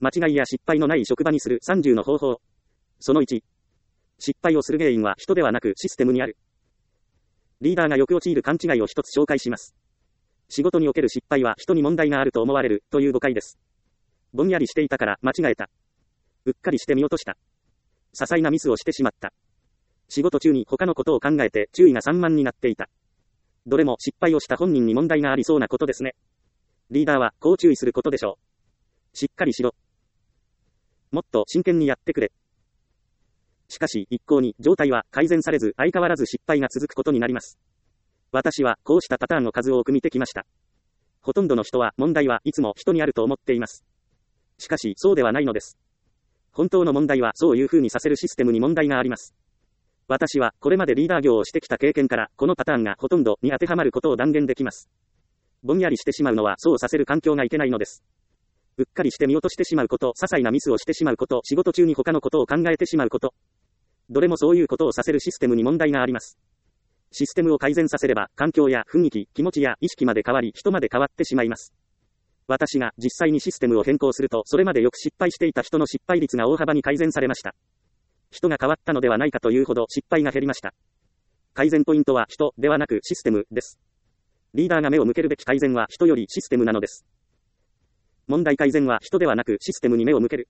間違いや失敗のない職場にする30の方法。その1。失敗をする原因は人ではなくシステムにある。リーダーがよく陥る勘違いを一つ紹介します。仕事における失敗は人に問題があると思われるという誤解です。ぼんやりしていたから間違えた。うっかりして見落とした。些細なミスをしてしまった。仕事中に他のことを考えて注意が散漫になっていた。どれも失敗をした本人に問題がありそうなことですね。リーダーはこう注意することでしょう。しっかりしろ。もっと真剣にやってくれ。しかし一向に状態は改善されず相変わらず失敗が続くことになります。私はこうしたパターンの数多く見てきました。ほとんどの人は問題はいつも人にあると思っています。しかしそうではないのです。本当の問題はそういう風にさせるシステムに問題があります。私はこれまでリーダー業をしてきた経験からこのパターンがほとんどに当てはまることを断言できます。ぼんやりしてしまうのはそうさせる環境がいけないのです。うっかりして見落としてしまうこと、些細なミスをしてしまうこと、仕事中に他のことを考えてしまうこと。どれもそういうことをさせるシステムに問題があります。システムを改善させれば、環境や雰囲気、気持ちや意識まで変わり、人まで変わってしまいます。私が実際にシステムを変更すると、それまでよく失敗していた人の失敗率が大幅に改善されました。人が変わったのではないかというほど失敗が減りました。改善ポイントは人ではなくシステムです。リーダーが目を向けるべき改善は人よりシステムなのです。問題改善は人ではなくシステムに目を向ける。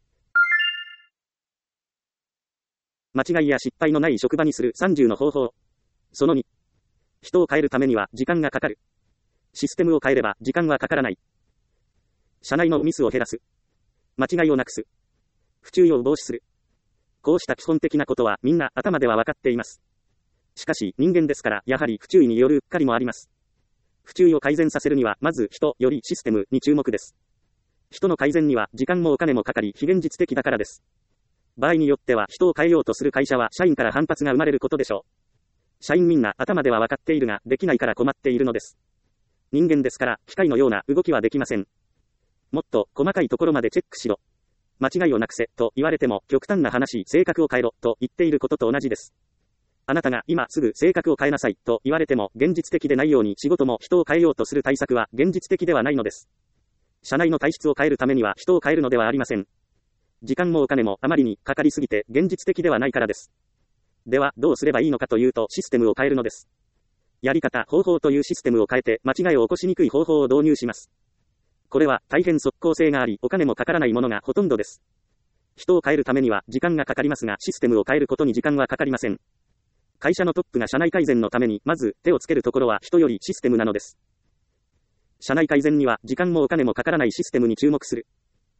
間違いや失敗のない職場にする30の方法。その2。人を変えるためには時間がかかる。システムを変えれば時間はかからない。社内のミスを減らす。間違いをなくす。不注意を防止する。こうした基本的なことはみんな頭では分かっています。しかし人間ですからやはり不注意によるうっかりもあります。不注意を改善させるにはまず人よりシステムに注目です。人の改善には時間もお金もかかり非現実的だからです。場合によっては人を変えようとする会社は社員から反発が生まれることでしょう。社員みんな頭では分かっているができないから困っているのです。人間ですから機械のような動きはできません。もっと細かいところまでチェックしろ。間違いをなくせと言われても極端な話、性格を変えろと言っていることと同じです。あなたが今すぐ性格を変えなさいと言われても現実的でないように仕事も人を変えようとする対策は現実的ではないのです。社内の体質を変えるためには人を変えるのではありません。時間もお金もあまりにかかりすぎて現実的ではないからです。ではどうすればいいのかというとシステムを変えるのです。やり方、方法というシステムを変えて間違いを起こしにくい方法を導入します。これは大変即効性がありお金もかからないものがほとんどです。人を変えるためには時間がかかりますがシステムを変えることに時間はかかりません。会社のトップが社内改善のためにまず手をつけるところは人よりシステムなのです。社内改善には時間もお金もかからないシステムに注目する。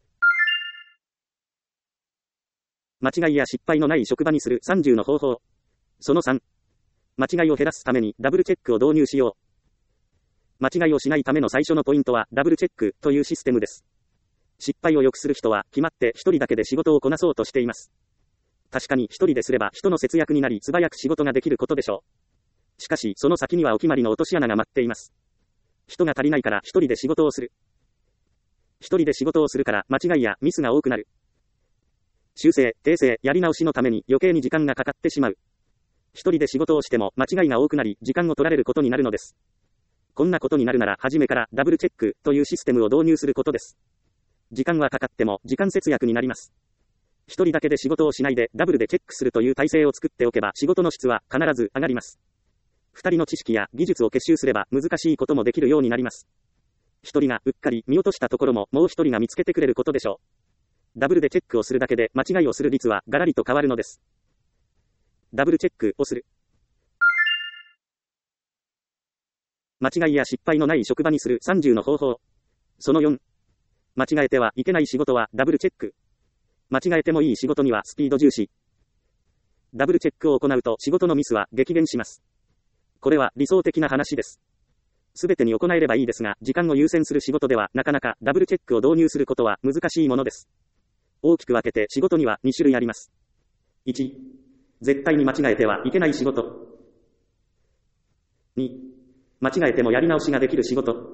間違いや失敗のない職場にする30の方法。その3。間違いを減らすためにダブルチェックを導入しよう。間違いをしないための最初のポイントはダブルチェックというシステムです。失敗を良くする人は決まって一人だけで仕事をこなそうとしています。確かに一人ですれば人の節約になり素早く仕事ができることでしょう。しかしその先にはお決まりの落とし穴が待っています。人が足りないから一人で仕事をする。一人で仕事をするから間違いやミスが多くなる。修正、訂正、やり直しのために余計に時間がかかってしまう。一人で仕事をしても間違いが多くなり時間を取られることになるのです。こんなことになるなら初めからダブルチェックというシステムを導入することです。時間はかかっても時間節約になります。一人だけで仕事をしないでダブルでチェックするという体制を作っておけば仕事の質は必ず上がります。二人の知識や技術を結集すれば難しいこともできるようになります。一人がうっかり見落としたところももう一人が見つけてくれることでしょう。ダブルでチェックをするだけで間違いをする率はガラリと変わるのです。ダブルチェックをする。間違いや失敗のない職場にする30の方法。その4。間違えてはいけない仕事はダブルチェック。間違えてもいい仕事にはスピード重視。ダブルチェックを行うと仕事のミスは激減します。これは理想的な話です。すべてに行えればいいですが、時間を優先する仕事ではなかなかダブルチェックを導入することは難しいものです。大きく分けて仕事には2種類あります。1、絶対に間違えてはいけない仕事。2、間違えてもやり直しができる仕事。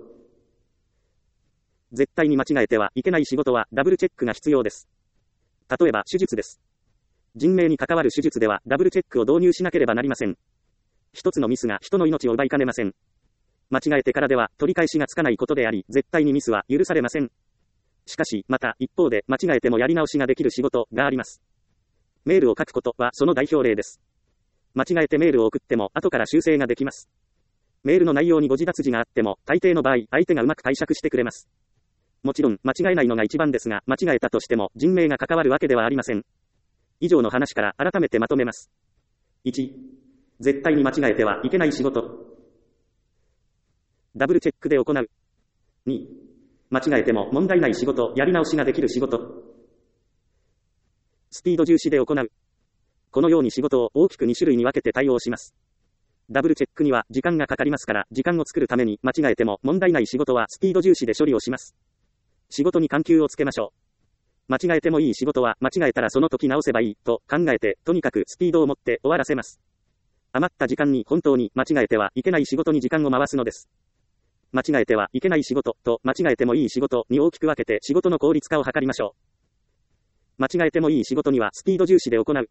絶対に間違えてはいけない仕事はダブルチェックが必要です。例えば手術です。人命に関わる手術ではダブルチェックを導入しなければなりません。一つのミスが人の命を奪いかねません。間違えてからでは取り返しがつかないことであり、絶対にミスは許されません。 しかし、また、一方で、間違えてもやり直しができる仕事があります。メールを書くことはその代表例です。間違えてメールを送っても、後から修正ができます。メールの内容に誤字脱字があっても、大抵の場合、相手がうまく解釈してくれます。もちろん、間違えないのが一番ですが、間違えたとしても、人命が関わるわけではありません。以上の話から改めてまとめます。1、絶対に間違えてはいけない仕事。ダブルチェックで行う。2、間違えても問題ない仕事、やり直しができる仕事。スピード重視で行う。このように仕事を大きく2種類に分けて対応します。ダブルチェックには時間がかかりますから、時間を作るために間違えても問題ない仕事はスピード重視で処理をします。仕事に緩急をつけましょう。間違えてもいい仕事は間違えたらその時直せばいいと考えて、とにかくスピードを持って終わらせます。余った時間に本当に間違えてはいけない仕事に時間を回すのです。間違えてはいけない仕事と間違えてもいい仕事に大きく分けて仕事の効率化を図りましょう。間違えてもいい仕事にはスピード重視で行う。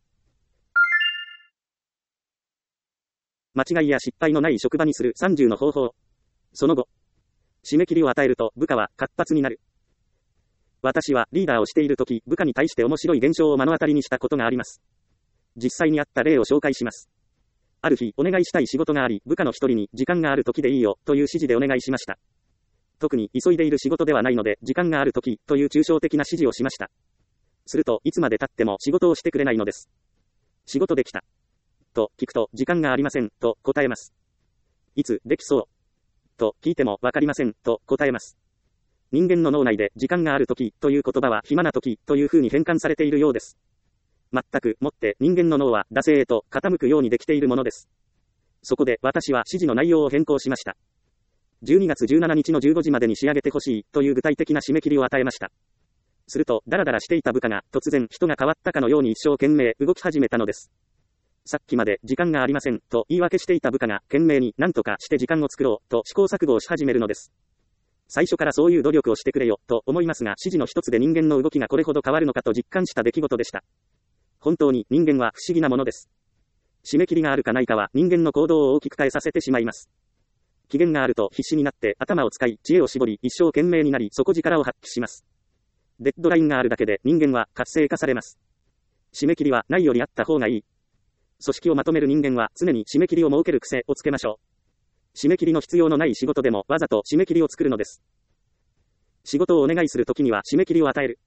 間違いや失敗のない職場にする30の方法。その後、締め切りを与えると部下は活発になる。私はリーダーをしているとき、部下に対して面白い現象を目の当たりにしたことがあります。実際にあった例を紹介します。ある日、お願いしたい仕事があり、部下の一人に時間があるときでいいよという指示でお願いしました。特に急いでいる仕事ではないので、時間があるときという抽象的な指示をしました。すると、いつまで経っても仕事をしてくれないのです。仕事できたと聞くと、時間がありませんと答えます。いつできそうと聞いてもわかりませんと答えます。人間の脳内で時間があるときという言葉は暇なときという風に変換されているようです。全くもって人間の脳は惰性へと傾くようにできているものです。そこで私は指示の内容を変更しました。12月17日の15時までに仕上げてほしいという具体的な締め切りを与えました。すると、ダラダラしていた部下が突然人が変わったかのように一生懸命動き始めたのです。さっきまで時間がありませんと言い訳していた部下が懸命に何とかして時間を作ろうと試行錯誤をし始めるのです。最初からそういう努力をしてくれよと思いますが、指示の一つで人間の動きがこれほど変わるのかと実感した出来事でした。本当に人間は不思議なものです。締め切りがあるかないかは人間の行動を大きく変えさせてしまいます。期限があると必死になって頭を使い知恵を絞り一生懸命になり底力を発揮します。デッドラインがあるだけで人間は活性化されます。締め切りはないよりあった方がいい。組織をまとめる人間は常に締め切りを設ける癖をつけましょう。締め切りの必要のない仕事でもわざと締め切りを作るのです。仕事をお願いするときには締め切りを与える。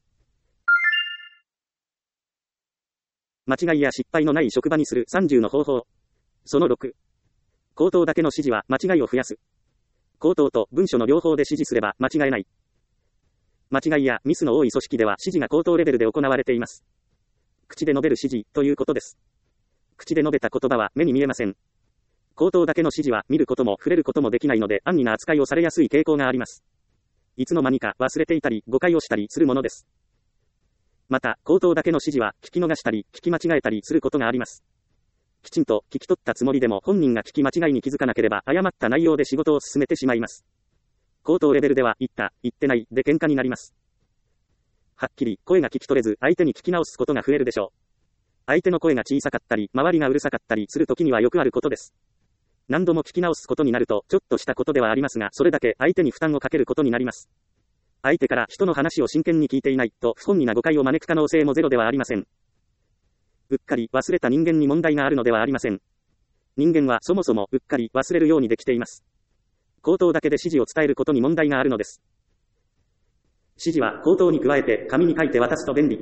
間違いや失敗のない職場にする30の方法。その6。口頭だけの指示は間違いを増やす。口頭と文書の両方で指示すれば間違えない。間違いやミスの多い組織では指示が口頭レベルで行われています。口で述べる指示ということです。口で述べた言葉は目に見えません。口頭だけの指示は見ることも触れることもできないので安易な扱いをされやすい傾向があります。いつの間にか忘れていたり誤解をしたりするものです。また、口頭だけの指示は聞き逃したり聞き間違えたりすることがあります。きちんと聞き取ったつもりでも本人が聞き間違いに気づかなければ誤った内容で仕事を進めてしまいます。口頭レベルでは言った、言ってないで喧嘩になります。はっきり声が聞き取れず相手に聞き直すことが増えるでしょう。相手の声が小さかったり周りがうるさかったりするときにはよくあることです。何度も聞き直すことになるとちょっとしたことではありますが、それだけ相手に負担をかけることになります。相手から人の話を真剣に聞いていないと不本意な誤解を招く可能性もゼロではありません。うっかり忘れた人間に問題があるのではありません。人間はそもそもうっかり忘れるようにできています。口頭だけで指示を伝えることに問題があるのです。指示は口頭に加えて紙に書いて渡すと便利。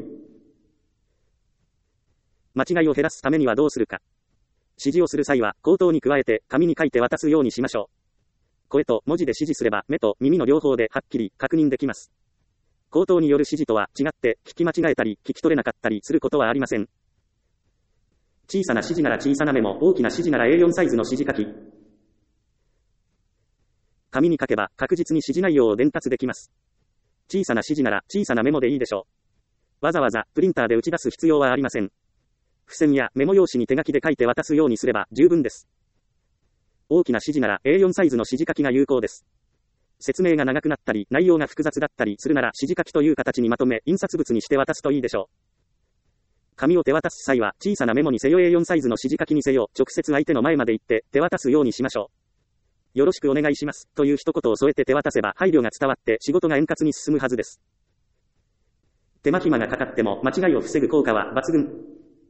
間違いを減らすためにはどうするか。指示をする際は口頭に加えて紙に書いて渡すようにしましょう。声と文字で指示すれば目と耳の両方ではっきり確認できます。口頭による指示とは違って聞き間違えたり聞き取れなかったりすることはありません。小さな指示なら小さなメモ、大きな指示なら A4 サイズの指示書き。紙に書けば確実に指示内容を伝達できます。小さな指示なら小さなメモでいいでしょう。わざわざプリンターで打ち出す必要はありません。付箋やメモ用紙に手書きで書いて渡すようにすれば十分です。大きな指示なら A4 サイズの指示書きが有効です。説明が長くなったり内容が複雑だったりするなら指示書きという形にまとめ印刷物にして渡すといいでしょう。紙を手渡す際は小さなメモにせよ A4 サイズの指示書きにせよ直接相手の前まで行って手渡すようにしましょう。よろしくお願いしますという一言を添えて手渡せば配慮が伝わって仕事が円滑に進むはずです。 手間暇がかかっても間違いを防ぐ効果は抜群。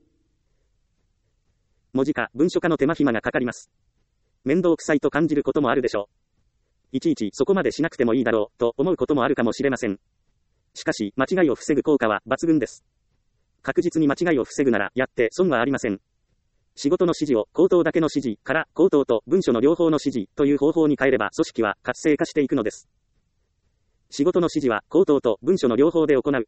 文字化、文書化の手間暇がかかります。面倒くさいと感じることもあるでしょう。いちいちそこまでしなくてもいいだろうと思うこともあるかもしれません。しかし、間違いを防ぐ効果は抜群です。確実に間違いを防ぐならやって損はありません。仕事の指示を口頭だけの指示から口頭と文書の両方の指示という方法に変えれば組織は活性化していくのです。仕事の指示は口頭と文書の両方で行う。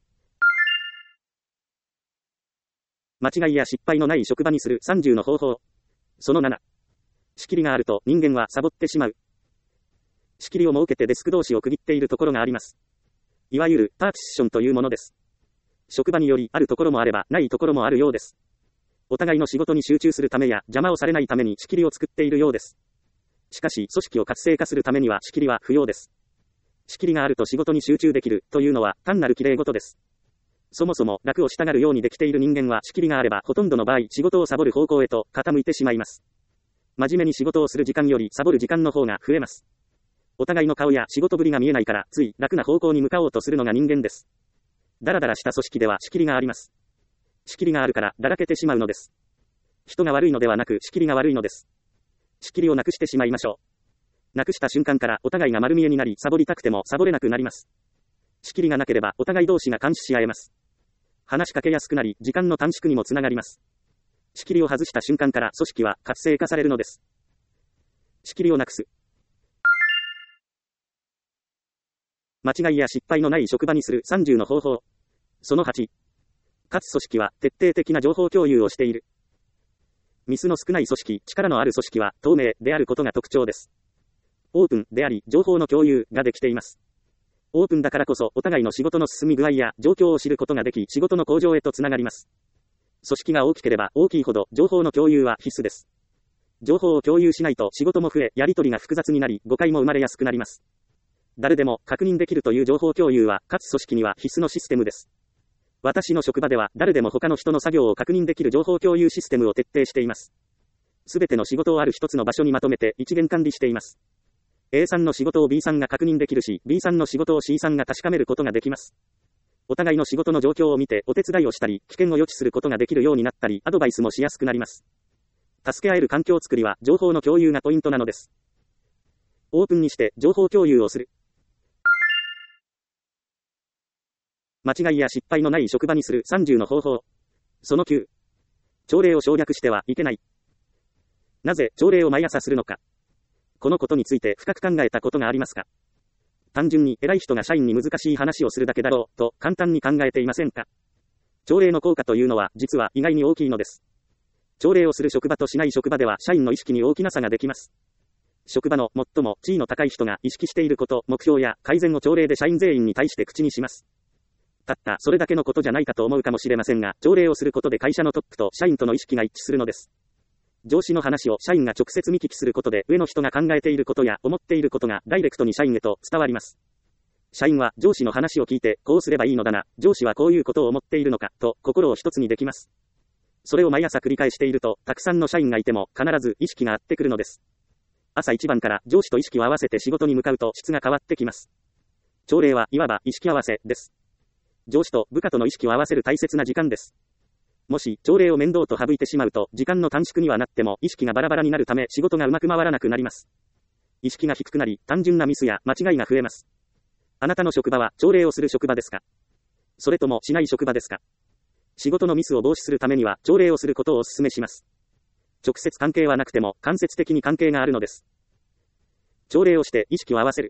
間違いや失敗のない職場にする30の方法。その7。仕切りがあると人間はサボってしまう。仕切りを設けてデスク同士を区切っているところがあります。いわゆるパーティションというものです。職場によりあるところもあればないところもあるようです。お互いの仕事に集中するためや邪魔をされないために仕切りを作っているようです。しかし組織を活性化するためには仕切りは不要です。仕切りがあると仕事に集中できるというのは単なる綺麗事です。そもそも楽をしたがるようにできている人間は仕切りがあればほとんどの場合仕事をサボる方向へと傾いてしまいます。真面目に仕事をする時間よりサボる時間の方が増えます。お互いの顔や仕事ぶりが見えないからつい楽な方向に向かおうとするのが人間です。だらだらした組織では仕切りがあります。仕切りがあるからだらけてしまうのです。人が悪いのではなく仕切りが悪いのです。仕切りをなくしてしまいましょう。なくした瞬間からお互いが丸見えになりサボりたくてもサボれなくなります。仕切りがなければお互い同士が監視し合えます。話しかけやすくなり時間の短縮にもつながります。仕切りを外した瞬間から組織は活性化されるのです。仕切りをなくす。間違いや失敗のない職場にする30の方法。その8。かつ組織は徹底的な情報共有をしている。ミスの少ない組織、力のある組織は透明であることが特徴です。オープンであり、情報の共有ができています。オープンだからこそお互いの仕事の進み具合や状況を知ることができ、仕事の向上へとつながります。組織が大きければ大きいほど情報の共有は必須です。情報を共有しないと仕事も増え、やり取りが複雑になり、誤解も生まれやすくなります。誰でも確認できるという情報共有は、かつ組織には必須のシステムです。私の職場では、誰でも他の人の作業を確認できる情報共有システムを徹底しています。すべての仕事をある一つの場所にまとめて一元管理しています。A さんの仕事を B さんが確認できるし、B さんの仕事を C さんが確かめることができます。お互いの仕事の状況を見てお手伝いをしたり、危険を予知することができるようになったり、アドバイスもしやすくなります。助け合える環境づくりは、情報の共有がポイントなのです。オープンにして情報共有をする。間違いや失敗のない職場にする30の方法。その9。朝礼を省略してはいけない。なぜ朝礼を毎朝するのか。このことについて深く考えたことがありますか。単純に偉い人が社員に難しい話をするだけだろうと簡単に考えていませんか。朝礼の効果というのは実は意外に大きいのです。朝礼をする職場としない職場では社員の意識に大きな差ができます。職場の最も地位の高い人が意識していること、目標や改善を朝礼で社員全員に対して口にします。たったそれだけのことじゃないかと思うかもしれませんが、朝礼をすることで会社のトップと社員との意識が一致するのです。上司の話を社員が直接見聞きすることで、上の人が考えていることや思っていることがダイレクトに社員へと伝わります。社員は上司の話を聞いて、こうすればいいのだな、上司はこういうことを思っているのか、と心を一つにできます。それを毎朝繰り返していると、たくさんの社員がいても必ず意識が合ってくるのです。朝一番から上司と意識を合わせて仕事に向かうと質が変わってきます。朝礼はいわば意識合わせです。上司と部下との意識を合わせる大切な時間です。もし朝礼を面倒と省いてしまうと、時間の短縮にはなっても意識がバラバラになるため仕事がうまく回らなくなります。意識が低くなり、単純なミスや間違いが増えます。あなたの職場は朝礼をする職場ですか？それともしない職場ですか？仕事のミスを防止するためには朝礼をすることをお勧めします。直接関係はなくても間接的に関係があるのです。朝礼をして意識を合わせる。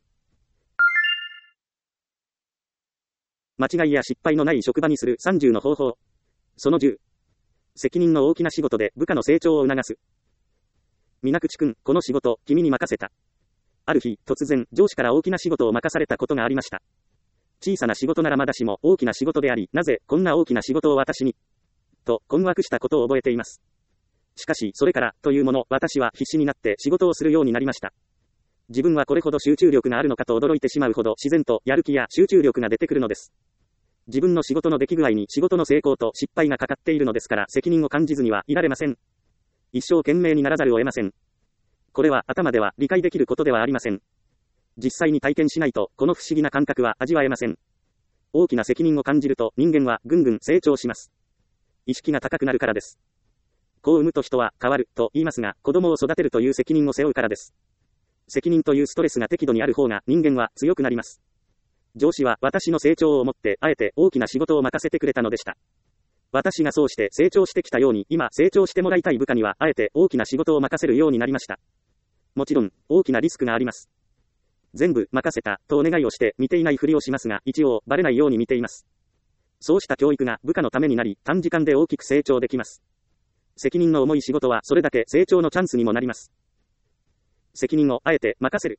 間違いや失敗のない職場にする30の方法。その10。責任の大きな仕事で部下の成長を促す。水口くん、この仕事、君に任せた。ある日、突然、上司から大きな仕事を任されたことがありました。小さな仕事ならまだしも大きな仕事であり、なぜこんな大きな仕事を私にと困惑したことを覚えています。しかし、それから、というもの、私は必死になって仕事をするようになりました。自分はこれほど集中力があるのかと驚いてしまうほど自然とやる気や集中力が出てくるのです。自分の仕事の出来具合に仕事の成功と失敗がかかっているのですから責任を感じずにはいられません。一生懸命にならざるを得ません。これは頭では理解できることではありません。実際に体験しないとこの不思議な感覚は味わえません。 大きな責任を感じると人間はぐんぐん成長します。意識が高くなるからです。子を産むと人は変わると言いますが、子供を育てるという責任を背負うからです。責任というストレスが適度にある方が人間は強くなります。上司は私の成長を思ってあえて大きな仕事を任せてくれたのでした。私がそうして成長してきたように今成長してもらいたい部下にはあえて大きな仕事を任せるようになりました。もちろん大きなリスクがあります。全部任せたとお願いをして見ていないふりをしますが一応バレないように見ています。そうした教育が部下のためになり短時間で大きく成長できます。責任の重い仕事はそれだけ成長のチャンスにもなります。責任をあえて任せる。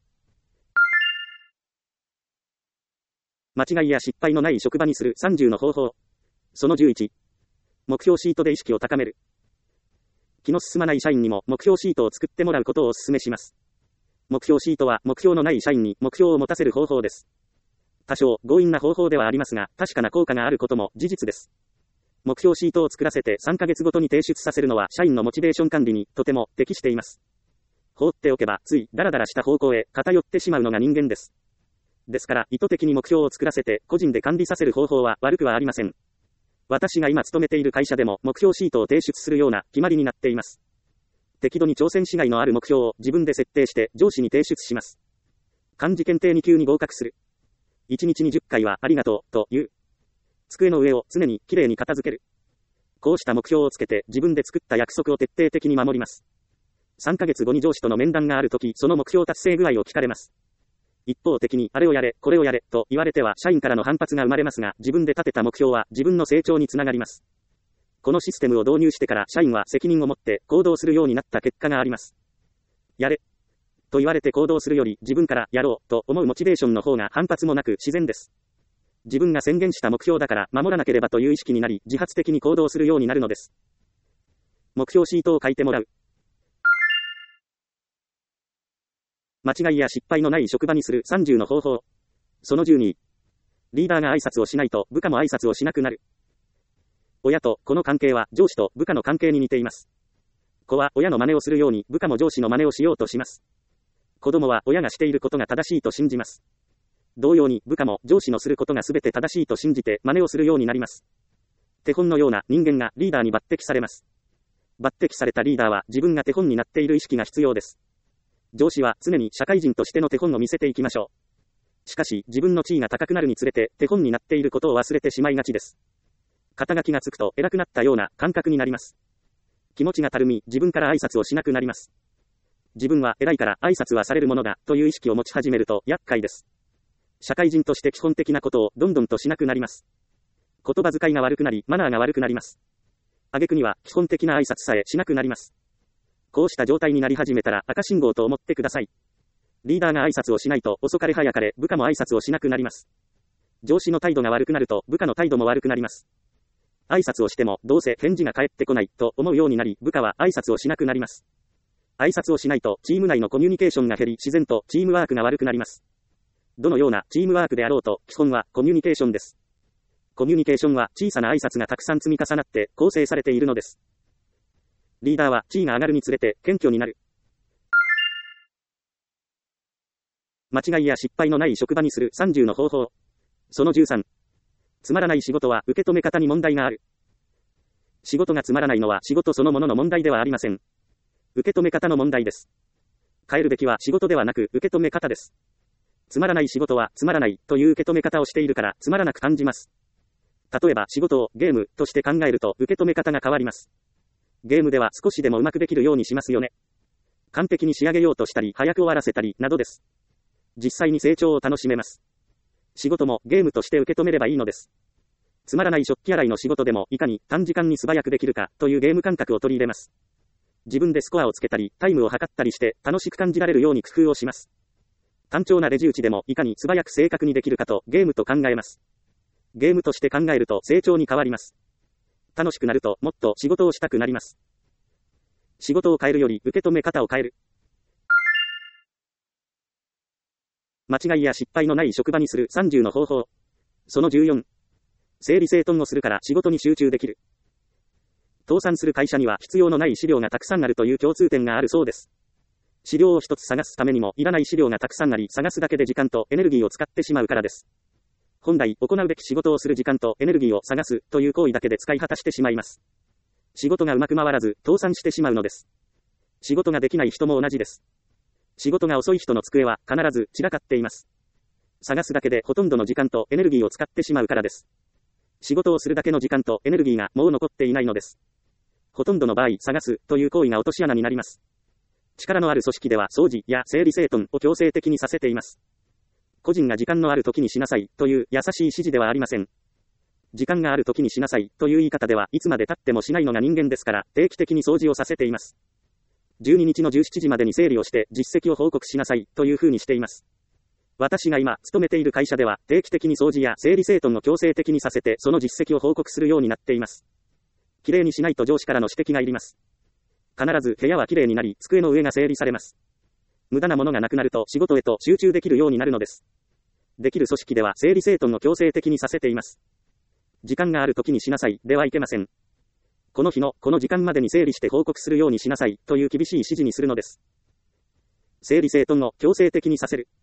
間違いや失敗のない職場にする30の方法。その11。目標シートで意識を高める。気の進まない社員にも目標シートを作ってもらうことをお勧めします。目標シートは目標のない社員に目標を持たせる方法です。多少強引な方法ではありますが、確かな効果があることも事実です。目標シートを作らせて3ヶ月ごとに提出させるのは社員のモチベーション管理にとても適しています。放っておけばついダラダラした方向へ偏ってしまうのが人間です。ですから意図的に目標を作らせて個人で管理させる方法は悪くはありません。私が今勤めている会社でも目標シートを提出するような決まりになっています。適度に挑戦しがいのある目標を自分で設定して上司に提出します。漢字検定2級に合格する。1日に10回はありがとうと言う。机の上を常にきれいに片付ける。こうした目標をつけて自分で作った約束を徹底的に守ります。3ヶ月後に上司との面談があるとき、その目標達成具合を聞かれます。一方的にあれをやれ、これをやれと言われては社員からの反発が生まれますが、自分で立てた目標は自分の成長につながります。このシステムを導入してから社員は責任を持って行動するようになった結果があります。やれと言われて行動するより自分からやろうと思うモチベーションの方が反発もなく自然です。自分が宣言した目標だから守らなければという意識になり自発的に行動するようになるのです。目標シートを書いてもらう。間違いや失敗のない職場にする30の方法。その12。リーダーが挨拶をしないと部下も挨拶をしなくなる。親と子の関係は上司と部下の関係に似ています。子は親の真似をするように部下も上司の真似をしようとします。子供は親がしていることが正しいと信じます。同様に部下も上司のすることが全て正しいと信じて真似をするようになります。手本のような人間がリーダーに抜擢されます。抜擢されたリーダーは自分が手本になっている意識が必要です。上司は常に社会人としての手本を見せていきましょう。しかし自分の地位が高くなるにつれて手本になっていることを忘れてしまいがちです。肩書きがつくと偉くなったような感覚になります。気持ちがたるみ自分から挨拶をしなくなります。自分は偉いから挨拶はされるものだという意識を持ち始めると厄介です。社会人として基本的なことをどんどんとしなくなります。言葉遣いが悪くなりマナーが悪くなります。挙句には基本的な挨拶さえしなくなります。こうした状態になり始めたら赤信号と思ってください。リーダーが挨拶をしないと遅かれ早かれ部下も挨拶をしなくなります。上司の態度が悪くなると部下の態度も悪くなります。挨拶をしてもどうせ返事が返ってこないと思うようになり部下は挨拶をしなくなります。挨拶をしないとチーム内のコミュニケーションが減り自然とチームワークが悪くなります。どのようなチームワークであろうと基本はコミュニケーションです。コミュニケーションは小さな挨拶がたくさん積み重なって構成されているのです。リーダーは地位が上がるにつれて謙虚になる。間違いや失敗のない職場にする30の方法。その13。つまらない仕事は受け止め方に問題がある。仕事がつまらないのは仕事そのものの問題ではありません。受け止め方の問題です。変えるべきは仕事ではなく受け止め方です。つまらない仕事はつまらないという受け止め方をしているからつまらなく感じます。例えば仕事をゲームとして考えると受け止め方が変わります。ゲームでは少しでもうまくできるようにしますよね。完璧に仕上げようとしたり早く終わらせたりなどです。実際に成長を楽しめます。仕事もゲームとして受け止めればいいのです。つまらない食器洗いの仕事でもいかに短時間に素早くできるかというゲーム感覚を取り入れます。自分でスコアをつけたりタイムを測ったりして楽しく感じられるように工夫をします。単調なレジ打ちでもいかに素早く正確にできるかとゲームと考えます。ゲームとして考えると成長に変わります。楽しくなるともっと仕事をしたくなります。仕事を変えるより受け止め方を変える。間違いや失敗のない職場にする30の方法。その14。整理整頓をするから仕事に集中できる。倒産する会社には必要のない資料がたくさんあるという共通点があるそうです。資料を一つ探すためにもいらない資料がたくさんあり、探すだけで時間とエネルギーを使ってしまうからです。 本来行うべき仕事をする時間とエネルギーを探すという行為だけで使い果たしてしまいます。仕事がうまく回らず倒産してしまうのです。仕事ができない人も同じです。仕事が遅い人の机は必ず散らかっています。探すだけでほとんどの時間とエネルギーを使ってしまうからです。仕事をするだけの時間とエネルギーがもう残っていないのです。ほとんどの場合、探すという行為が落とし穴になります。力のある組織では掃除や整理整頓を強制的にさせています。個人が時間のある時にしなさいという優しい指示ではありません。時間がある時にしなさいという言い方ではいつまで経ってもしないのが人間ですから定期的に掃除をさせています。12日の17時までに整理をして実績を報告しなさいという風にしています。私が今勤めている会社では定期的に掃除や整理整頓を強制的にさせてその実績を報告するようになっています。きれいにしないと上司からの指摘が入ります。必ず部屋はきれいになり机の上が整理されます。無駄なものがなくなると仕事へと集中できるようになるのです。できる組織では整理整頓を強制的にさせています。時間がある時にしなさいではいけません。この日のこの時間までに整理して報告するようにしなさいという厳しい指示にするのです。整理整頓を強制的にさせる。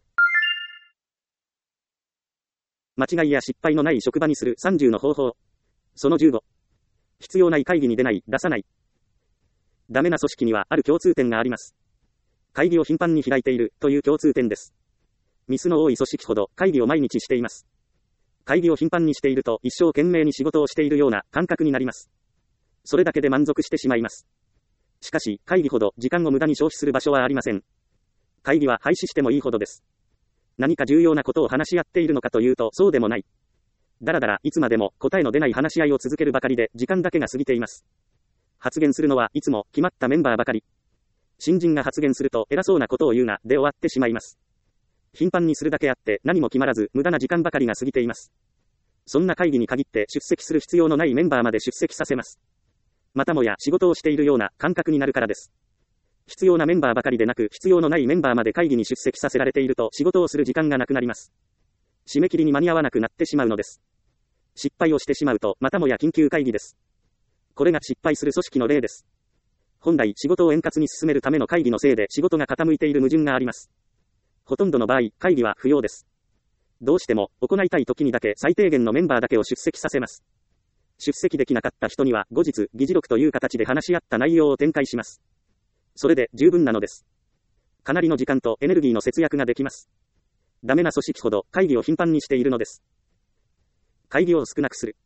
間違いや失敗のない職場にする30の方法。その15。必要ない会議に出さない。ダメな組織にはある共通点があります。会議を頻繁に開いているという共通点です。ミスの多い組織ほど会議を毎日しています。会議を頻繁にしていると一生懸命に仕事をしているような感覚になります。それだけで満足してしまいます。しかし、会議ほど時間を無駄に消費する場所はありません。会議は廃止してもいいほどです。何か重要なことを話し合っているのかというとそうでもない。だらだらいつまでも答えの出ない話し合いを続けるばかりで時間だけが過ぎています。発言するのはいつも決まったメンバーばかり。新人が発言すると偉そうなことを言うなで終わってしまいます。頻繁にするだけあって何も決まらず無駄な時間ばかりが過ぎています。そんな会議に限って出席する必要のないメンバーまで出席させます。またもや仕事をしているような感覚になるからです。必要なメンバーばかりでなく必要のないメンバーまで会議に出席させられていると仕事をする時間がなくなります。締め切りに間に合わなくなってしまうのです。失敗をしてしまうとまたもや緊急会議です。これが失敗する組織の例です。本来仕事を円滑に進めるための会議のせいで仕事が傾いている矛盾があります。ほとんどの場合、会議は不要です。どうしても行いたい時にだけ最低限のメンバーだけを出席させます。出席できなかった人には後日議事録という形で話し合った内容を展開します。それで十分なのです。かなりの時間とエネルギーの節約ができます。ダメな組織ほど会議を頻繁にしているのです。会議を少なくする。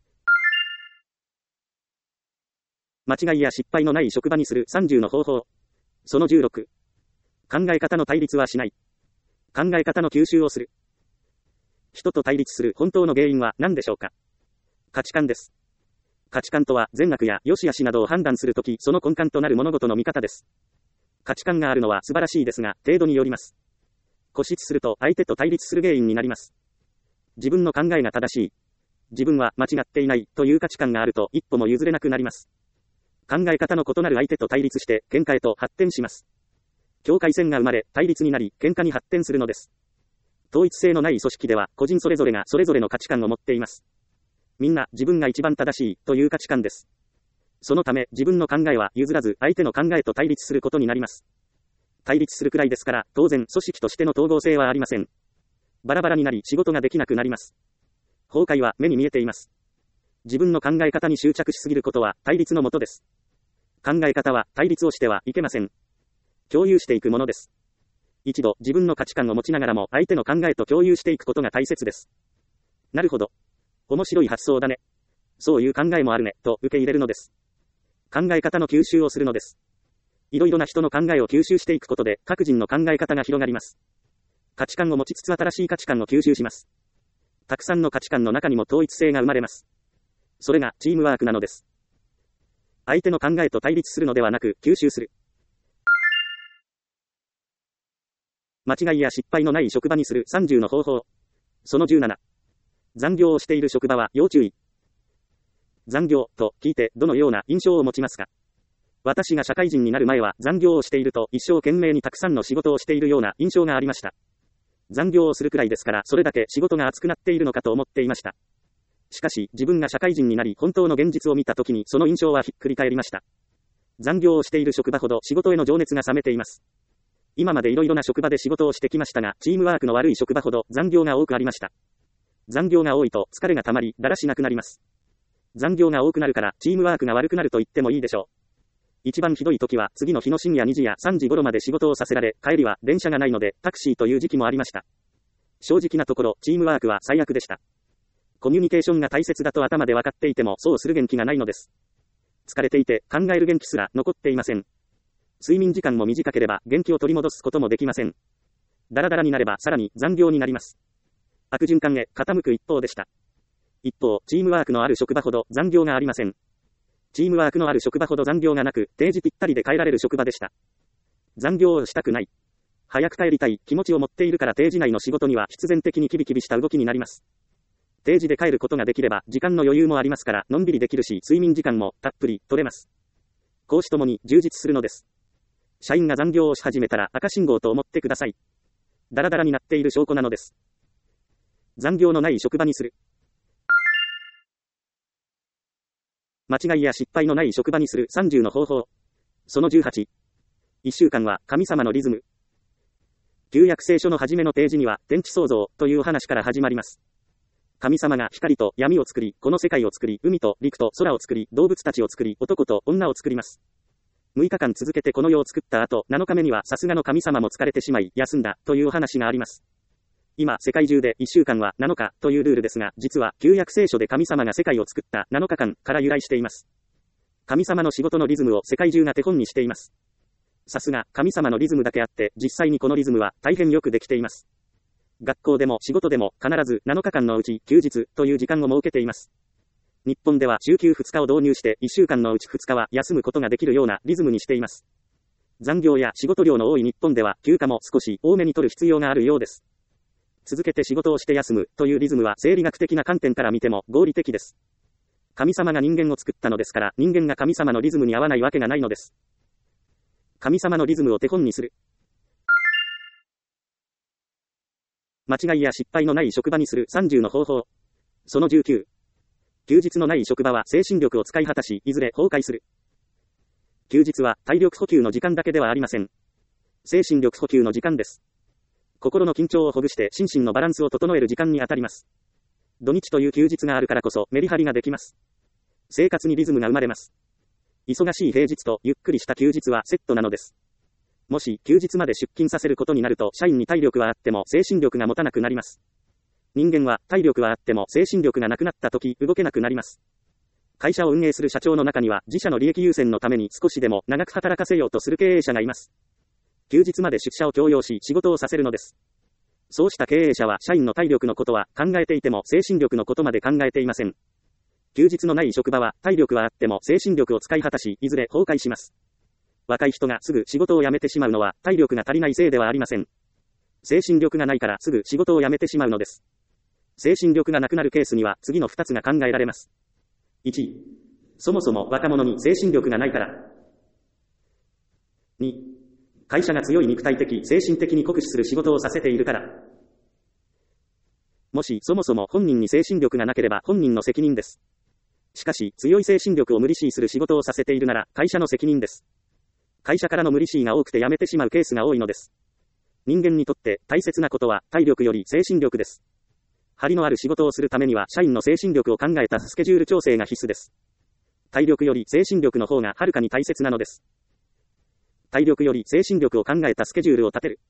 間違いや失敗のない職場にする30の方法。その16。考え方の対立はしない。考え方の吸収をする。人と対立する本当の原因は何でしょうか。価値観です。価値観とは善悪や良し悪しなどを判断するときその根幹となる物事の見方です。価値観があるのは素晴らしいですが、程度によります。固執すると相手と対立する原因になります。自分の考えが正しい。自分は間違っていないという価値観があると一歩も譲れなくなります。考え方の異なる相手と対立して喧嘩へと発展します。境界線が生まれ対立になり喧嘩に発展するのです。統一性のない組織では個人それぞれがそれぞれの価値観を持っています。みんな自分が一番正しいという価値観です。そのため自分の考えは譲らず相手の考えと対立することになります。対立するくらいですから当然組織としての統合性はありません。バラバラになり仕事ができなくなります。崩壊は目に見えています。自分の考え方に執着しすぎることは対立のもとです。考え方は対立をしてはいけません。共有していくものです。一度自分の価値観を持ちながらも相手の考えと共有していくことが大切です。なるほど。面白い発想だね。そういう考えもあるね、と受け入れるのです。考え方の吸収をするのです。いろいろな人の考えを吸収していくことで各人の考え方が広がります。価値観を持ちつつ新しい価値観を吸収します。たくさんの価値観の中にも統一性が生まれます。それがチームワークなのです。相手の考えと対立するのではなく吸収する。間違いや失敗のない職場にする30の方法。その17。残業をしている職場は要注意。残業と聞いてどのような印象を持ちますか。私が社会人になる前は残業をしていると一生懸命にたくさんの仕事をしているような印象がありました。残業をするくらいですからそれだけ仕事が熱くなっているのかと思っていました。しかし自分が社会人になり本当の現実を見たときにその印象はひっくり返りました。残業をしている職場ほど仕事への情熱が冷めています。今までいろいろな職場で仕事をしてきましたがチームワークの悪い職場ほど残業が多くありました。 残業が多いと疲れが溜まり、だらしなくなります。残業が多くなるから、チームワークが悪くなると言ってもいいでしょう。一番ひどい時は、次の日の深夜2時や3時頃まで仕事をさせられ、帰りは電車がないので、タクシーという時期もありました。正直なところ、チームワークは最悪でした。コミュニケーションが大切だと頭で分かっていても、そうする元気がないのです。疲れていて、考える元気すら残っていません。睡眠時間も短ければ、元気を取り戻すこともできません。ダラダラになれば、さらに残業になります。悪循環へ傾く一方でした。一方、チームワークのある職場ほど残業がありません。チームワークのある職場ほど残業がなく、定時ぴったりで帰られる職場でした。残業をしたくない。早く帰りたい気持ちを持っているから定時内の仕事には必然的にキビキビした動きになります。定時で帰ることができれば、時間の余裕もありますから、のんびりできるし、睡眠時間もたっぷり取れます。講師ともに充実するのです。社員が残業をし始めたら赤信号と思ってください。ダラダラになっている証拠なのです。残業のない職場にする。間違いや失敗のない職場にする30の方法。その18。1週間は神様のリズム。旧約聖書の初めのページには、天地創造という話から始まります。神様が光と闇を作り、この世界を作り、海と陸と空を作り、動物たちを作り、男と女を作ります。6日間続けてこの世を作った後、7日目にはさすがの神様も疲れてしまい、休んだという話があります。今、世界中で1週間は7日というルールですが、実は旧約聖書で神様が世界を作った7日間から由来しています。神様の仕事のリズムを世界中が手本にしています。さすが神様のリズムだけあって、実際にこのリズムは大変よくできています。学校でも仕事でも必ず7日間のうち休日という時間を設けています。日本では週休2日を導入して1週間のうち2日は休むことができるようなリズムにしています。残業や仕事量の多い日本では休暇も少し多めに取る必要があるようです。続けて仕事をして休むというリズムは生理学的な観点から見ても合理的です。神様が人間を作ったのですから、人間が神様のリズムに合わないわけがないのです。神様のリズムを手本にする。間違いや失敗のない職場にする30の方法。その19。休日のない職場は精神力を使い果たし、いずれ崩壊する。休日は体力補給の時間だけではありません。精神力補給の時間です。心の緊張をほぐして心身のバランスを整える時間にあたります。土日という休日があるからこそメリハリができます。生活にリズムが生まれます。忙しい平日とゆっくりした休日はセットなのです。もし休日まで出勤させることになると、社員に体力はあっても精神力が持たなくなります。人間は体力はあっても精神力がなくなった時動けなくなります。会社を運営する社長の中には自社の利益優先のために少しでも長く働かせようとする経営者がいます。休日まで出社を強要し仕事をさせるのです。そうした経営者は社員の体力のことは考えていても精神力のことまで考えていません。休日のない職場は体力はあっても精神力を使い果たし、いずれ崩壊します。若い人がすぐ仕事を辞めてしまうのは体力が足りないせいではありません。精神力がないからすぐ仕事を辞めてしまうのです。精神力がなくなるケースには次の2つが考えられます。1、そもそも若者に精神力がないから。2、会社が強い肉体的、精神的に酷使する仕事をさせているから。もしそもそも本人に精神力がなければ本人の責任です。しかし強い精神力を無理強いする仕事をさせているなら会社の責任です。会社からの無理強いが多くて辞めてしまうケースが多いのです。人間にとって大切なことは体力より精神力です。張りのある仕事をするためには社員の精神力を考えたスケジュール調整が必須です。体力より精神力の方がはるかに大切なのです。体力より精神力を考えたスケジュールを立てる。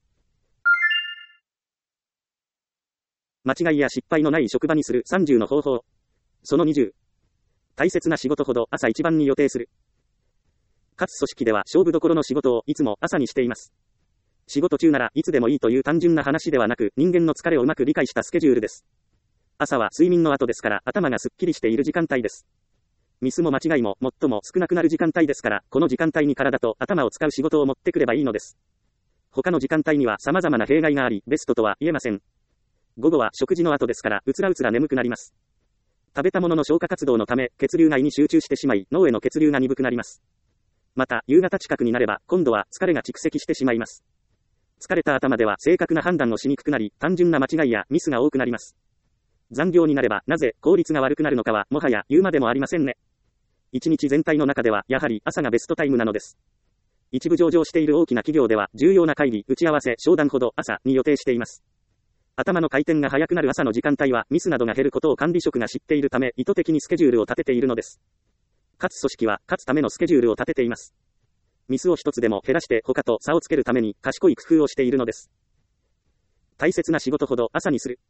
間違いや失敗のない職場にする30の方法。その20。大切な仕事ほど朝一番に予定する。かつ組織では勝負どころの仕事をいつも朝にしています。仕事中ならいつでもいいという単純な話ではなく、人間の疲れをうまく理解したスケジュールです。朝は睡眠の後ですから頭がすっきりしている時間帯です。ミスも間違いも最も少なくなる時間帯ですから、この時間帯に体と頭を使う仕事を持ってくればいいのです。他の時間帯には様々な弊害があり、ベストとは言えません。午後は食事の後ですから、うつらうつら眠くなります。食べたものの消化活動のため、血流が胃に集中してしまい、脳への血流が鈍くなります。また、夕方近くになれば、今度は疲れが蓄積してしまいます。疲れた頭では正確な判断をしにくくなり、単純な間違いやミスが多くなります。残業になれば、なぜ効率が悪くなるのかは、もはや言うまでもありませんね。一日全体の中では、やはり朝がベストタイムなのです。一部上場している大きな企業では、重要な会議、打ち合わせ、商談ほど朝に予定しています。 頭の回転が速くなる朝の時間帯はミスなどが減ることを管理職が知っているため意図的にスケジュールを立てているのです。勝つ組織は勝つためのスケジュールを立てています。ミスを一つでも減らして他と差をつけるために賢い工夫をしているのです。大切な仕事ほど朝にする。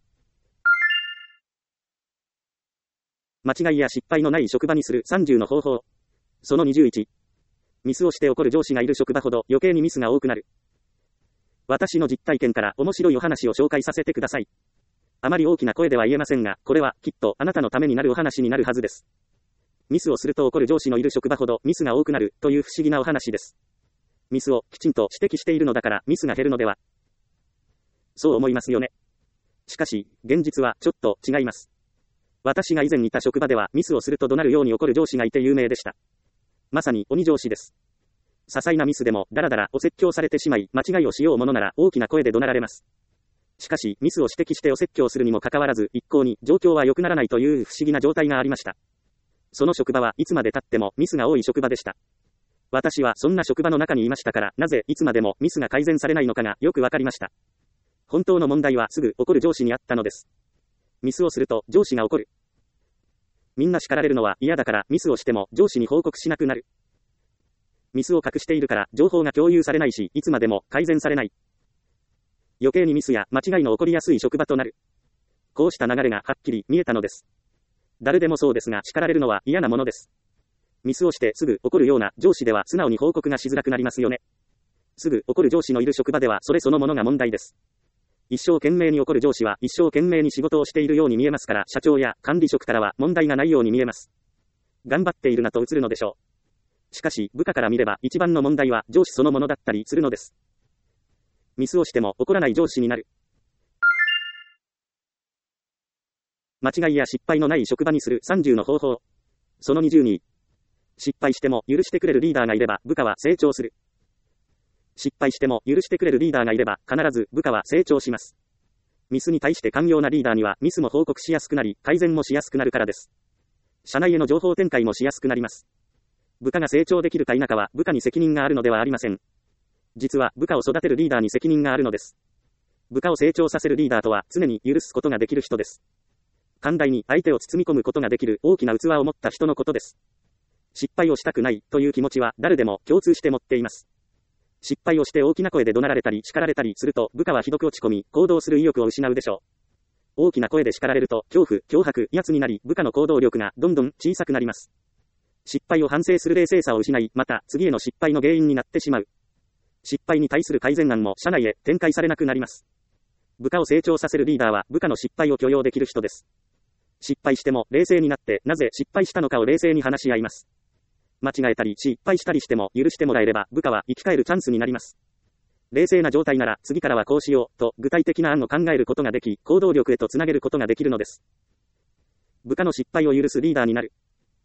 間違いや失敗のない職場にする30の方法。その21。ミスをして怒る上司がいる職場ほど余計にミスが多くなる。私の実体験から面白いお話を紹介させてください。あまり大きな声では言えませんが、これはきっとあなたのためになるお話になるはずです。ミスをすると怒る上司のいる職場ほどミスが多くなるという不思議なお話です。ミスをきちんと指摘しているのだからミスが減るのでは。そう思いますよね。しかし、現実はちょっと違います。私が以前いた職場ではミスをすると怒鳴るように怒る上司がいて有名でした。まさに鬼上司です。些細なミスでもダラダラお説教されてしまい、間違いをしようものなら大きな声で怒鳴られます。しかし、ミスを指摘してお説教するにもかかわらず、一向に状況は良くならないという不思議な状態がありました。その職場はいつまで経ってもミスが多い職場でした。私はそんな職場の中にいましたから、なぜいつまでもミスが改善されないのかがよくわかりました。本当の問題はすぐ怒る上司にあったのです。ミスをすると上司が怒る。みんな叱られるのは嫌だからミスをしても上司に報告しなくなる。ミスを隠しているから情報が共有されないし、いつまでも改善されない。余計にミスや間違いの起こりやすい職場となる。こうした流れがはっきり見えたのです。誰でもそうですが叱られるのは嫌なものです。ミスをしてすぐ怒るような上司では素直に報告がしづらくなりますよね。すぐ怒る上司のいる職場ではそれそのものが問題です。一生懸命に怒る上司は一生懸命に仕事をしているように見えますから、社長や管理職からは問題がないように見えます。頑張っているなと映るのでしょう。しかし、部下から見れば一番の問題は上司そのものだったりするのです。ミスをしても怒らない上司になる。間違いや失敗のない職場にする30の方法。その20に、失敗しても許してくれるリーダーがいれば部下は成長する。失敗しても許してくれるリーダーがいれば必ず部下は成長します。ミスに対して寛容なリーダーにはミスも報告しやすくなり、改善もしやすくなるからです。社内への情報展開もしやすくなります。部下が成長できるか否かは部下に責任があるのではありません。実は部下を育てるリーダーに責任があるのです。部下を成長させるリーダーとは常に許すことができる人です。寛大に相手を包み込むことができる大きな器を持った人のことです。失敗をしたくないという気持ちは誰でも共通して持っています。失敗をして大きな声で怒鳴られたり叱られたりすると部下はひどく落ち込み、行動する意欲を失うでしょう。大きな声で叱られると恐怖、脅迫、威圧になり部下の行動力がどんどん小さくなります。失敗を反省する冷静さを失い、また次への失敗の原因になってしまう。失敗に対する改善案も社内へ展開されなくなります。部下を成長させるリーダーは部下の失敗を許容できる人です。失敗しても冷静になってなぜ失敗したのかを冷静に話し合います。間違えたり失敗したりしても許してもらえれば部下は生き返るチャンスになります。冷静な状態なら次からはこうしようと具体的な案を考えることができ、行動力へとつなげることができるのです。部下の失敗を許すリーダーになる。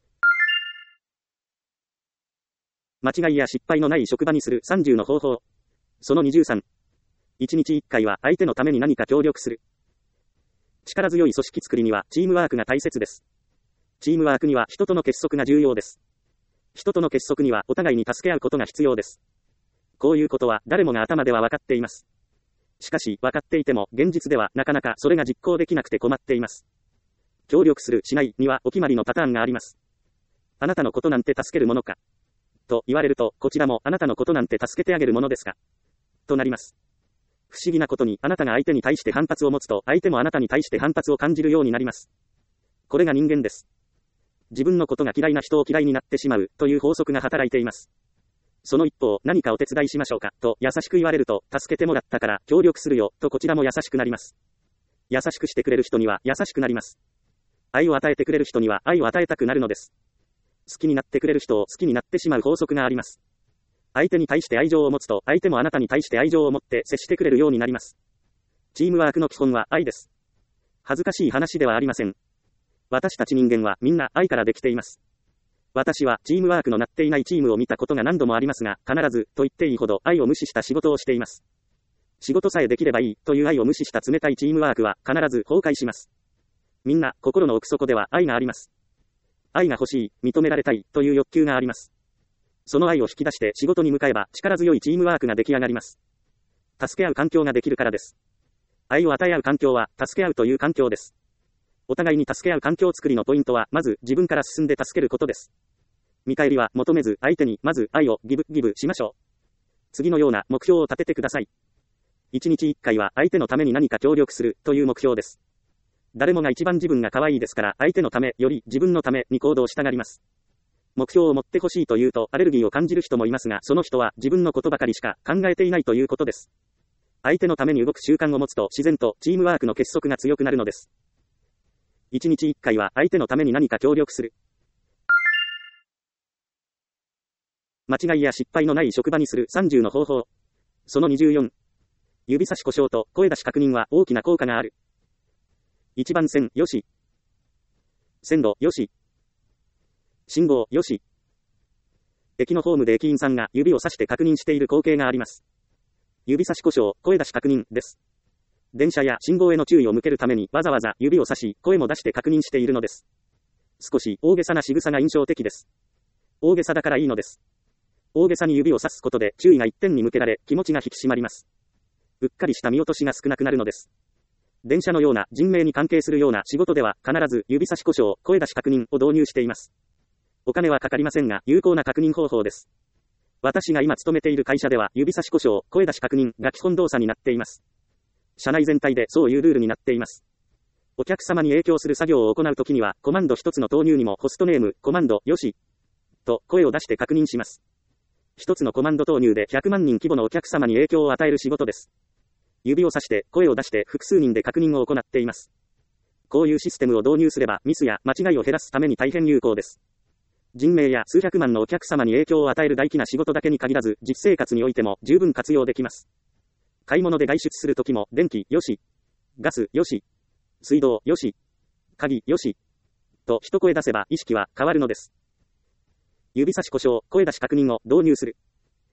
間違いや失敗のない職場にする30の方法。その23。1日1回は相手のために何か協力する。力強い組織作りにはチームワークが大切です。チームワークには人との結束が重要です。人との結束にはお互いに助け合うことが必要です。こういうことは誰もが頭では分かっています。しかし分かっていても現実ではなかなかそれが実行できなくて困っています。協力するしないにはお決まりのパターンがあります。あなたのことなんて助けるものかと言われると、こちらもあなたのことなんて助けてあげるものですかとなります。不思議なことにあなたが相手に対して反発を持つと相手もあなたに対して反発を感じるようになります。これが人間です。自分のことが嫌いな人を嫌いになってしまうという法則が働いています。その一方、何かお手伝いしましょうかと優しく言われると、助けてもらったから協力するよとこちらも優しくなります。優しくしてくれる人には優しくなります。愛を与えてくれる人には愛を与えたくなるのです。好きになってくれる人を好きになってしまう法則があります。相手に対して愛情を持つと、相手もあなたに対して愛情を持って接してくれるようになります。チームワークの基本は愛です。恥ずかしい話ではありません。私たち人間はみんな愛からできています。私はチームワークのなっていないチームを見たことが何度もありますが、必ずと言っていいほど愛を無視した仕事をしています。仕事さえできればいいという愛を無視した冷たいチームワークは必ず崩壊します。みんな心の奥底では愛があります。愛が欲しい、認められたいという欲求があります。その愛を引き出して仕事に向かえば力強いチームワークが出来上がります。助け合う環境ができるからです。 愛を与え合う環境は、助け合うという環境です。お互いに助け合う環境作りのポイントは、まず自分から進んで助けることです。見返りは求めず、相手にまず愛をギブしましょう。次のような目標を立ててください。1日1回は相手のために何か協力するという目標です。誰もが一番自分が可愛いですから、相手のためより自分のために行動したがります。目標を持ってほしいというとアレルギーを感じる人もいますが、その人は自分のことばかりしか考えていないということです。相手のために動く習慣を持つと自然とチームワークの結束が強くなるのです。1日1回は相手のために何か協力する。間違いや失敗のない職場にする30の方法。その24。指差し故障と声出し確認は大きな効果がある。1番線よし。線路よし。信号よし。駅のホームで駅員さんが指を指して確認している光景があります。指差し故障、声出し確認です。電車や信号への注意を向けるためにわざわざ指を指し、声も出して確認しているのです。少し大げさな仕草が印象的です。大げさだからいいのです。大げさに指を指すことで注意が一点に向けられ、気持ちが引き締まります。うっかりした見落としが少なくなるのです。電車のような人命に関係するような仕事では必ず指差し故障、声出し確認を導入しています。お金はかかりませんが有効な確認方法です。私が今勤めている会社では指差し故障、声出し確認が基本動作になっています。社内全体でそういうルールになっています。お客様に影響する作業を行うときにはコマンド一つの投入にもホストネーム、コマンド、よしと声を出して確認します。一つのコマンド投入で100万人規模のお客様に影響を与える仕事です。指を指して声を出して複数人で確認を行っています。こういうシステムを導入すればミスや間違いを減らすために大変有効です。人命や数百万のお客様に影響を与える大規な仕事だけに限らず実生活においても十分活用できます。買い物で外出するときも電気よし、ガスよし、水道よし、鍵よしと一声出せば意識は変わるのです。指差し故障、声出し確認を導入する。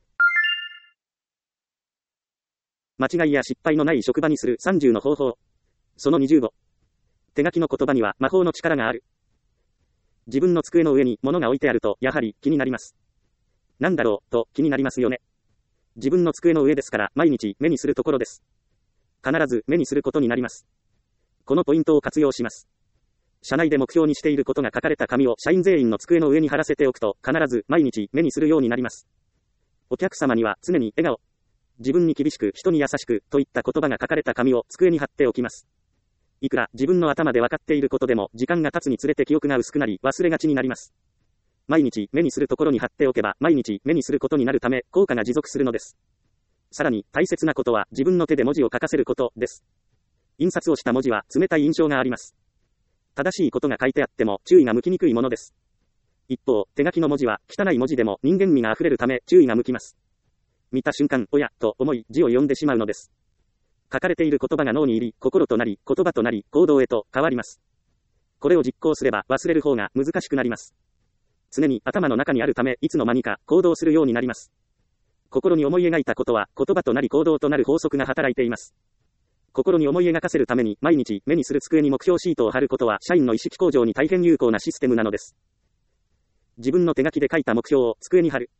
間違いや失敗のない職場にする30の方法。その25。手書きの言葉には魔法の力がある。自分の机の上に物が置いてあるとやはり気になります。なんだろうと気になりますよね。自分の机の上ですから毎日目にするところです。必ず目にすることになります。このポイントを活用します。社内で目標にしていることが書かれた紙を社員全員の机の上に貼らせておくと必ず毎日目にするようになります。お客様には常に笑顔、自分に厳しく人に優しくといった言葉が書かれた紙を机に貼っておきます。いくら自分の頭で分かっていることでも時間が経つにつれて記憶が薄くなり忘れがちになります。毎日目にするところに貼っておけば毎日目にすることになるため効果が持続するのです。さらに大切なことは自分の手で文字を書かせることです。印刷をした文字は冷たい印象があります。正しいことが書いてあっても注意が向きにくいものです。一方、手書きの文字は汚い文字でも人間味が溢れるため注意が向きます。見た瞬間、おや、と思い字を読んでしまうのです。書かれている言葉が脳に入り、心となり、言葉となり、行動へと変わります。これを実行すれば忘れる方が難しくなります。常に頭の中にあるため、いつの間にか行動するようになります。心に思い描いたことは言葉となり行動となる法則が働いています。心に思い描かせるために毎日目にする机に目標シートを貼ることは社員の意識向上に大変有効なシステムなのです。自分の手書きで書いた目標を机に貼る。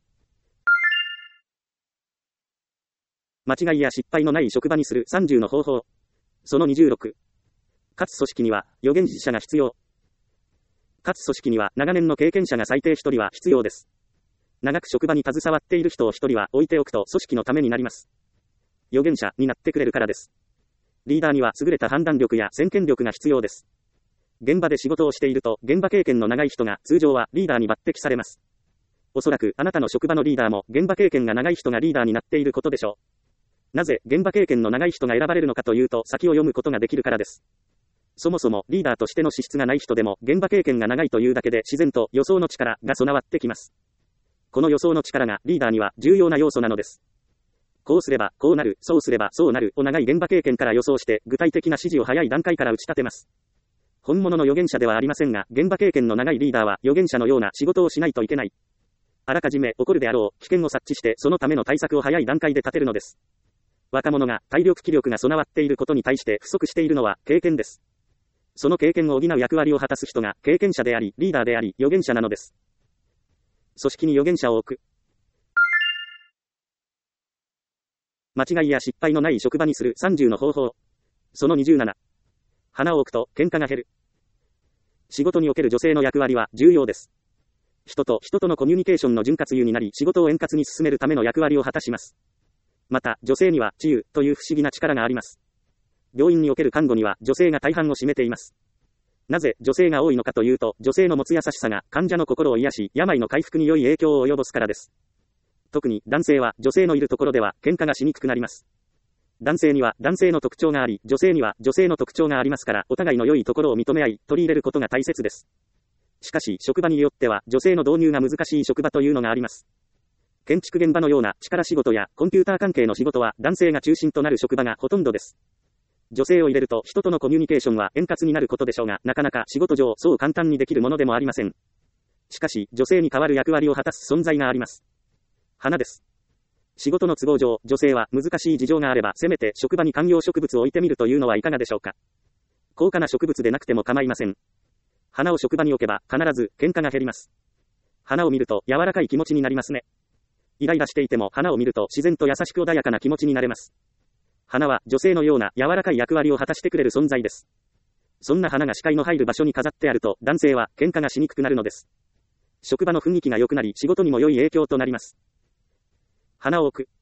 間違いや失敗のない職場にする30の方法。その26。かつ組織には予言者が必要。かつ組織には長年の経験者が最低1人は必要です。長く職場に携わっている人を1人は置いておくと組織のためになります。予言者になってくれるからです。リーダーには優れた判断力や先見力が必要です。現場で仕事をしていると現場経験の長い人が通常はリーダーに抜擢されます。おそらくあなたの職場のリーダーも現場経験が長い人がリーダーになっていることでしょう。なぜ現場経験の長い人が選ばれるのかというと先を読むことができるからです。そもそもリーダーとしての資質がない人でも現場経験が長いというだけで自然と予想の力が備わってきます。この予想の力がリーダーには重要な要素なのです。こうすればこうなる、そうすればそうなるを長い現場経験から予想して具体的な指示を早い段階から打ち立てます。本物の預言者ではありませんが、現場経験の長いリーダーは預言者のような仕事をしないといけない。あらかじめ起こるであろう危険を察知してそのための対策を早い段階で立てるのです。若者が体力気力が備わっていることに対して不足しているのは経験です。その経験を補う役割を果たす人が経験者であり、リーダーであり、預言者なのです。組織に預言者を置く。間違いや失敗のない職場にする30の方法。 その27。花を置くと喧嘩が減る。仕事における女性の役割は重要です。人と人とのコミュニケーションの潤滑油になり、仕事を円滑に進めるための役割を果たします。また、女性には治癒という不思議な力があります。病院における看護には女性が大半を占めています。なぜ女性が多いのかというと、女性の持つ優しさが患者の心を癒し、病の回復に良い影響を及ぼすからです。特に男性は女性のいるところでは喧嘩がしにくくなります。男性には男性の特徴があり、女性には女性の特徴がありますから、お互いの良いところを認め合い、取り入れることが大切です。しかし、職場によっては女性の導入が難しい職場というのがあります。建築現場のような力仕事やコンピューター関係の仕事は男性が中心となる職場がほとんどです。女性を入れると人とのコミュニケーションは円滑になることでしょうが、なかなか仕事上そう簡単にできるものでもありません。しかし、女性に代わる役割を果たす存在があります。花です。仕事の都合上、女性は難しい事情があれば、せめて職場に観葉植物を置いてみるというのはいかがでしょうか。高価な植物でなくても構いません。花を職場に置けば必ず喧嘩が減ります。花を見ると柔らかい気持ちになりますね。イライラしていても花を見ると自然と優しく穏やかな気持ちになれます。花は女性のような柔らかい役割を果たしてくれる存在です。そんな花が視界の入る場所に飾ってあると、男性は喧嘩がしにくくなるのです。職場の雰囲気が良くなり、仕事にも良い影響となります。花を置く。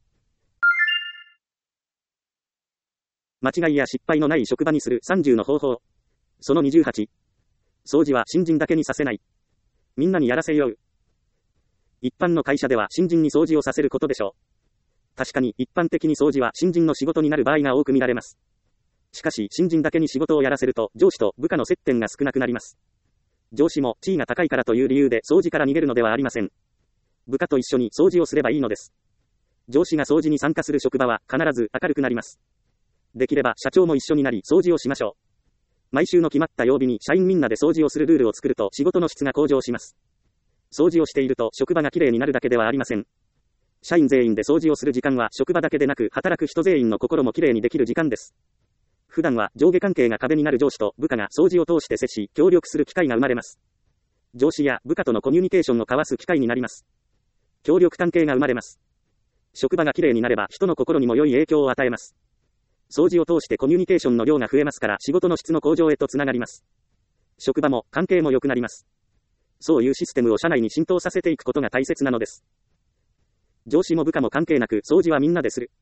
間違いや失敗のない職場にする30の方法。その28。掃除は新人だけにさせない。みんなにやらせよう。一般の会社では新人に掃除をさせることでしょう。確かに一般的に掃除は新人の仕事になる場合が多く見られます。しかし新人だけに仕事をやらせると上司と部下の接点が少なくなります。上司も地位が高いからという理由で掃除から逃げるのではありません。部下と一緒に掃除をすればいいのです。上司が掃除に参加する職場は必ず明るくなります。できれば社長も一緒になり掃除をしましょう。毎週の決まった曜日に社員みんなで掃除をするルールを作ると仕事の質が向上します。掃除をしていると職場がきれいになるだけではありません。社員全員で掃除をする時間は職場だけでなく働く人全員の心もきれいにできる時間です。普段は上下関係が壁になる上司と部下が掃除を通して接し協力する機会が生まれます。上司や部下とのコミュニケーションを交わす機会になります。協力関係が生まれます。職場がきれいになれば人の心にも良い影響を与えます。掃除を通してコミュニケーションの量が増えますから仕事の質の向上へとつながります。職場も関係も良くなります。そういうシステムを社内に浸透させていくことが大切なのです。上司も部下も関係なく掃除はみんなでする。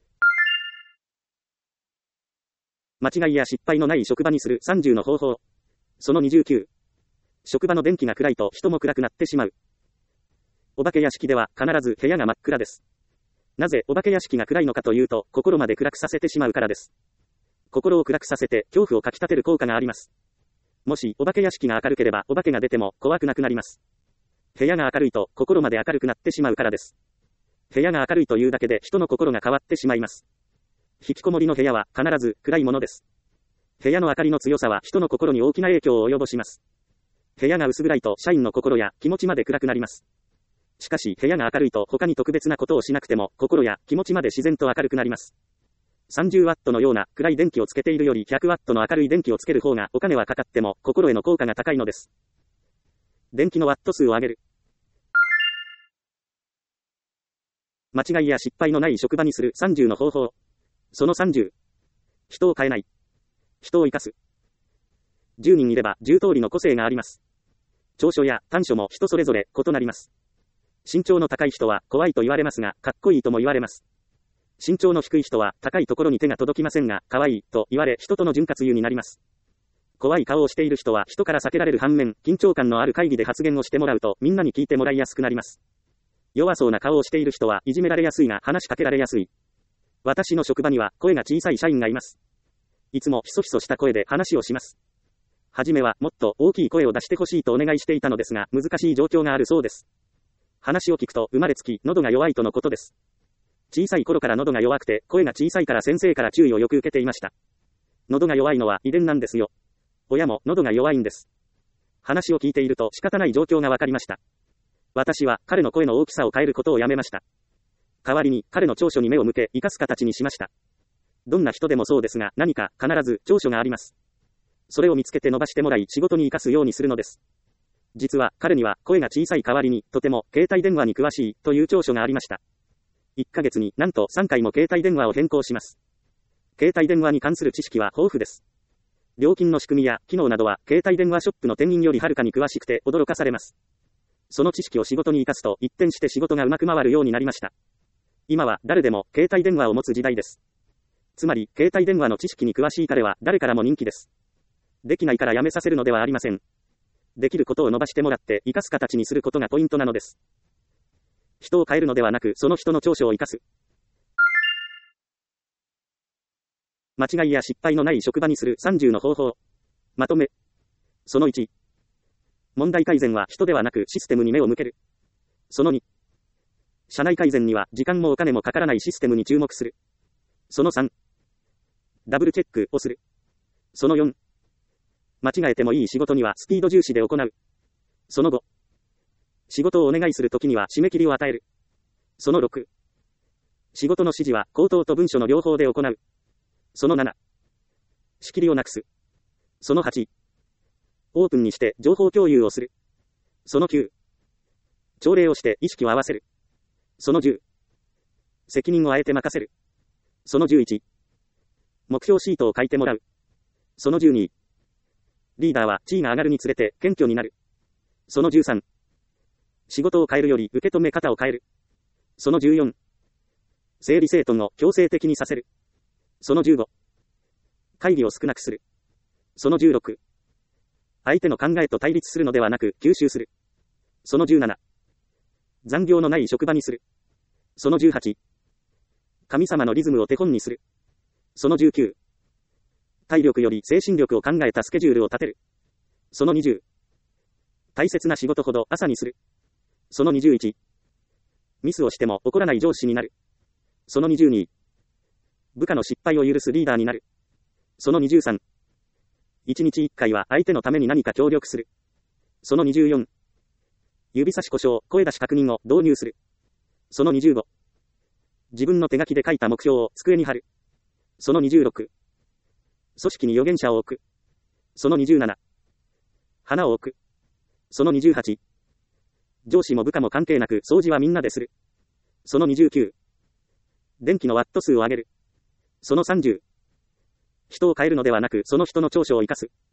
間違いや失敗のない職場にする30の方法。その29。職場の電気が暗いと人も暗くなってしまう。お化け屋敷では必ず部屋が真っ暗です。なぜお化け屋敷が暗いのかというと、心まで暗くさせてしまうからです。心を暗くさせて恐怖をかき立てる効果があります。もしお化け屋敷が明るければお化けが出ても怖くなくなります。部屋が明るいと心まで明るくなってしまうからです。部屋が明るいというだけで人の心が変わってしまいます。引きこもりの部屋は必ず暗いものです。部屋の明かりの強さは人の心に大きな影響を及ぼします。部屋が薄暗いと社員の心や気持ちまで暗くなります。しかし部屋が明るいと他に特別なことをしなくても心や気持ちまで自然と明るくなります。30ワットのような暗い電気をつけているより100ワットの明るい電気をつける方がお金はかかっても心への効果が高いのです。電気のワット数を上げる。間違いや失敗のない職場にする30の方法。その30。人を変えない。人を生かす。10人いれば10通りの個性があります。長所や短所も人それぞれ異なります。身長の高い人は怖いと言われますが、かっこいいとも言われます。身長の低い人は高いところに手が届きませんが、可愛いと言われ人との潤滑油になります。怖い顔をしている人は人から避けられる反面、緊張感のある会議で発言をしてもらうとみんなに聞いてもらいやすくなります。弱そうな顔をしている人はいじめられやすいが話しかけられやすい。私の職場には声が小さい社員がいます。いつもひそひそした声で話をします。はじめはもっと大きい声を出してほしいとお願いしていたのですが、難しい状況があるそうです。話を聞くと生まれつき喉が弱いとのことです。小さい頃から喉が弱くて声が小さいから先生から注意をよく受けていました。喉が弱いのは遺伝なんですよ。親も喉が弱いんです。話を聞いていると仕方ない状況がわかりました。私は彼の声の大きさを変えることをやめました。代わりに彼の長所に目を向け生かす形にしました。どんな人でもそうですが、何か必ず長所があります。それを見つけて伸ばしてもらい仕事に生かすようにするのです。実は彼には声が小さい代わりにとても携帯電話に詳しいという長所がありました。1ヶ月になんと3回も携帯電話を変更します。 携帯電話に関する知識は豊富です。料金の仕組みや機能などは携帯電話ショップの店員よりはるかに詳しくて驚かされます。その知識を仕事に活かすと一転して仕事がうまく回るようになりました。今は誰でも携帯電話を持つ時代です。つまり、携帯電話の知識に詳しい彼は誰からも人気です。できないからやめさせるのではありません。できることを伸ばしてもらって活かす形にすることがポイントなのです。人を変えるのではなく、その人の長所を生かす。間違いや失敗のない職場にする30の方法。まとめ。その1。問題改善は人ではなくシステムに目を向ける。その2。社内改善には時間もお金もかからないシステムに注目する。その3。ダブルチェックをする。その4。間違えてもいい仕事にはスピード重視で行う。その5。仕事をお願いするときには締め切りを与える。その6。仕事の指示は口頭と文書の両方で行う。その7。仕切りをなくす。その8。オープンにして情報共有をする。その9。朝礼をして意識を合わせる。その10。責任をあえて任せる。その11。目標シートを書いてもらう。その12。リーダーは地位が上がるにつれて謙虚になる。その13。仕事を変えるより受け止め方を変える。その14。整理整頓を強制的にさせる。その15。会議を少なくする。その16。相手の考えと対立するのではなく吸収する。その17。残業のない職場にする。その18。神様のリズムを手本にする。その19。体力より精神力を考えたスケジュールを立てる。その20。大切な仕事ほど朝にする。その21。ミスをしても怒らない上司になる。その22。部下の失敗を許すリーダーになる。その23。1日1回は相手のために何か協力する。その24。指差し故障、声出し確認を導入する。その25。自分の手書きで書いた目標を机に貼る。その26。組織に預言者を置く。その27。花を置く。その28。上司も部下も関係なく掃除はみんなでする。その29。電気のワット数を上げる。その30。人を変えるのではなくその人の長所を生かす。